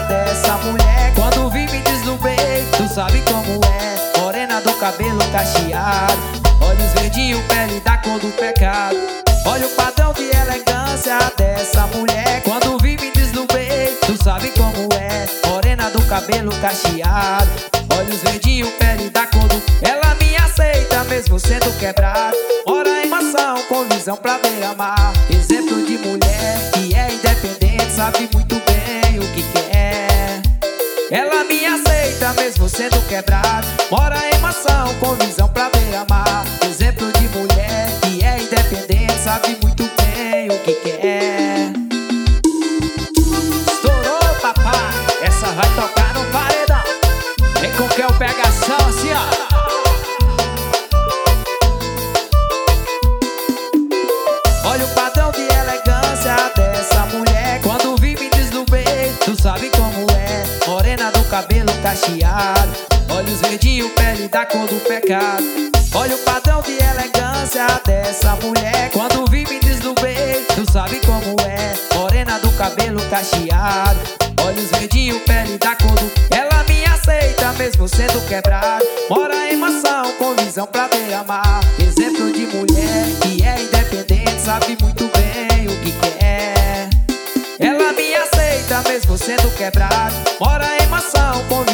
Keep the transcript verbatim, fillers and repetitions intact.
dessa mulher. Quando vi me deslumbrei, tu sabe como é. Morena do cabelo cacheado, olhos verdinhos, pele da cor do pecado. Olha o padrão de elegância dessa mulher. Quando vi me deslumbrei, tu sabe como é. Morena do cabelo cacheado, olhos verdinhos, pele da cor do... Ela me aceita mesmo sendo quebrado. Mora em mansão com visão pra beira-mar. Exemplo de mulher que é independente, sabe muito bem o que quer. Ela me aceita mesmo sendo quebrado. Mora em mansão com visão pra beira-mar. Exemplo de mulher que é independente, sabe muito bem o que quer. Estourou, papai, essa vai tocar no paredão. Vem com que eu pego ação assim, ó. Olha o padrão de elegância dessa mulher. Quando vi me deslumbrei, tu sabe como é. Morena do cabelo cacheado, olhos verdinhos, pele da cor do pecado. Olha o padrão de elegância dessa mulher. Quando vi me deslumbrei, tu sabe como é. Morena do cabelo cacheado, olhos verdinhos, pele da cor do... Ela me aceita mesmo sendo quebrado. Mora em mansão com visão pra beira-mar. Exemplo de mulher que é independente, sabe muito bem o que quer. Ela me aceita mesmo sendo quebrado. Mora em mansão com